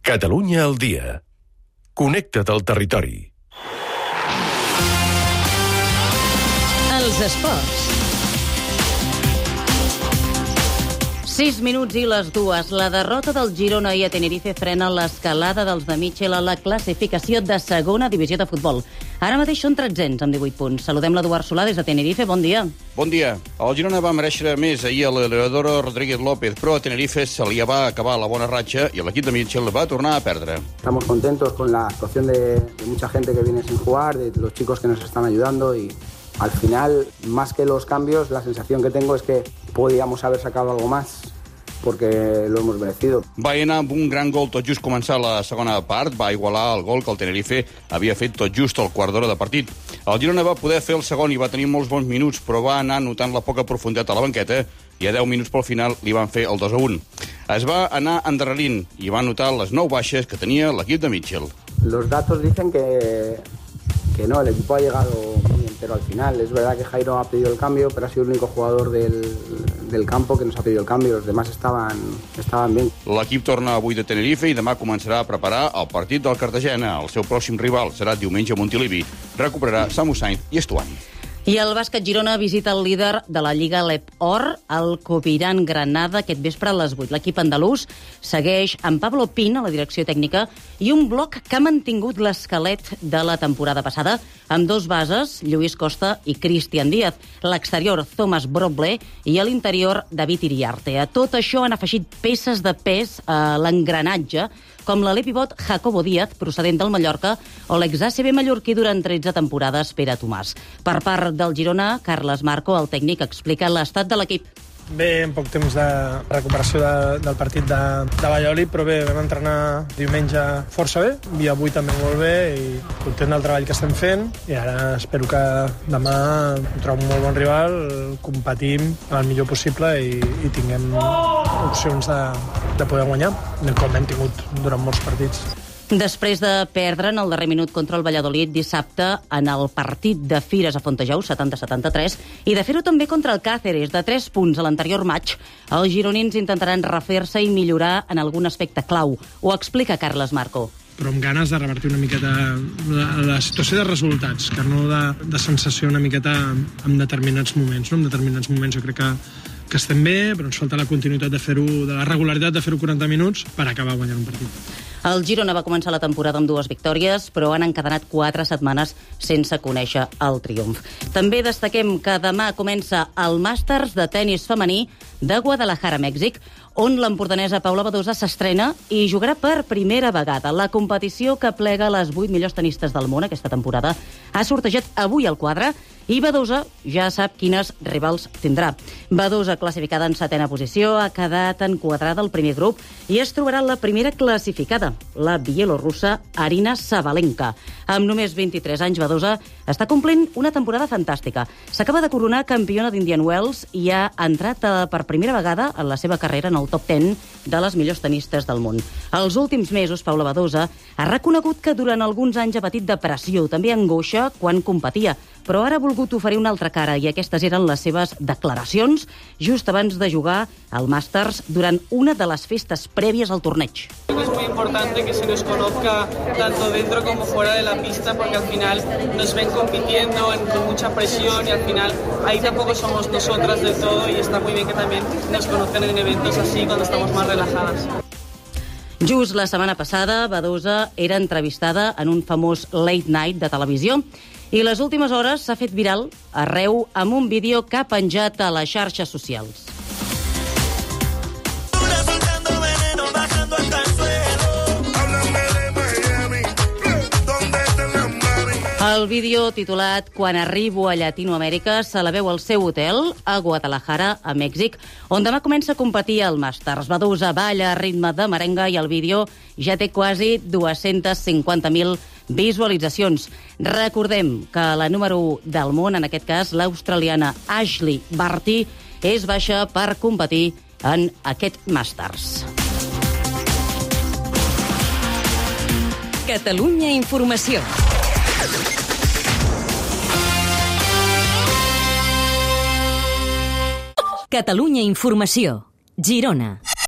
Catalunya al dia. Connecta't al territori. Els esports. 6 minuts i les 2. La derrota del Girona i a Tenerife frena l'escalada dels de Mitchell a la classificació de segona divisió de futbol. Ara mateix són 1300 amb 18 punts. Saludem l'Eduard Solà des de Tenerife. Bon dia. Bon dia. El Girona va mereixer més ahir a l'Eleodoro Rodríguez López, però a Tenerife se li va acabar la bona ratxa i l'equip de Mitchell va tornar a perdre. Estamos contentos con la actuación de mucha gente que viene sin jugar, de los chicos que nos están ayudando y al final, más que los cambios, la sensación que tengo es que podíamos haber sacado algo más, porque lo hemos merecido. Va anar amb un gran gol tot just començar la segona part, va igualar el gol que el Tenerife havia fet tot just al quart d'hora de partit. El Girona va poder fer el segon i va tenir molts bons minuts, però va anar notant la poca profunditat a la banqueta i a 10 minuts pel final li van fer el 2-1. Es va anar endarrerint i va notar les 9 baixes que tenia l'equip de Mitchell. Los datos dicen que no, el equipo ha llegado muy entero al final. Es verdad que Jairo ha pedido el cambio, pero ha sido el único jugador del campo que nos ha pedido el cambio. Los demás estaban bien. L'equip torna avui de Tenerife i demà començarà a preparar el partit del Cartagena. El seu pròxim rival serà diumenge a Montilivi. Recuperarà Samu Sainz i Estuani. I el bàsquet Girona visita el líder de la Lliga Lep Or, el Coviran Granada, aquest vespre a les 8. L'equip andalús segueix amb Pablo Pin a la direcció tècnica i un bloc que ha mantingut l'esquelet de la temporada passada amb 2 bases, Lluís Costa i Cristian Díaz, l'exterior Thomas Broble i a l'interior David Iriarte. A tot això han afegit peces de pes a l'engranatge, com l'Alepivot Jacobo Díaz, procedent del Mallorca, o l'ex-ACB mallorquí durant 13 temporades, Pere Tomàs. Per part del Girona, Carles Marco, el tècnic, explica l'estat de l'equip. Bé, en poc temps de recuperació del partit de Valladolid, però bé, vam entrenar diumenge força bé, i avui també molt bé, i content del treball que estem fent, i ara espero que demà trobo un molt bon rival, competim el millor possible i tinguem opcions de poder guanyar, com hem tingut durant molts partits. Després de perdre en el darrer minut contra el Valladolid dissabte en el partit de Fires a Fontejau, 70-73, i de fer-ho també contra el Càceres, de 3 punts a l'anterior maig, els gironins intentaran refer-se i millorar en algun aspecte clau. Ho explica Carles Marco. Però amb ganes de revertir una miqueta la situació de resultats, que no de sensació una miqueta en determinats moments. No? En determinats moments jo crec que estem bé, però ens falta la continuïtat de fer-ho, de la regularitat de fer-ho 40 minuts per acabar guanyant un partit. El Girona va començar la temporada amb 2 victòries, però han encadenat 4 setmanes sense conèixer el triomf. També destaquem que demà comença el Màsters de tenis femení de Guadalajara, Mèxic, on l'empordanesa Paula Badosa s'estrena i jugarà per primera vegada. La competició que plega les 8 millors tenistes del món aquesta temporada ha sortejat avui el quadre i Badosa ja sap quines rivals tindrà. Badosa, classificada en 7ª posició, ha quedat enquadrada al primer grup i es trobarà la primera classificada, la bielorrussa Arina Sabalenka. Amb només 23 anys, Badosa està complint una temporada fantàstica. S'acaba de coronar campiona d'Indian Wells i ha entrat per primera vegada en la seva carrera en el top 10 de les millors tenistes del món. Els últims mesos, Paula Badosa ha reconegut que durant alguns anys ha patit depressió, també angoixa quan competia, però ara ha volgut oferir una altra cara i aquestes eren les seves declaracions just abans de jugar al Masters durant una de les festes prèvies al torneig. Es muy importante que se nos conozca tanto dentro como fuera de la pista porque al final nos ven compitiendo con mucha presión y al final ahí tampoco somos nosotras del todo y está muy bien que también nos conozcan en eventos así cuando estamos más relajadas. Just la setmana passada, Badosa era entrevistada en un famós late night de televisió i les últimes hores s'ha fet viral arreu amb un vídeo que ha penjat a les xarxes socials. El vídeo titulat Quan arribo a Llatinoamèrica se la veu al seu hotel a Guadalajara, a Mèxic, on demà comença a competir al Màsters. Badosa balla a ritme de merenga i el vídeo ja té quasi 250.000 visualitzacions. Recordem que la número 1 del món, en aquest cas l'australiana Ashley Barty, és baixa per competir en aquest Màsters. Catalunya Informació. Catalunya Informació. Girona.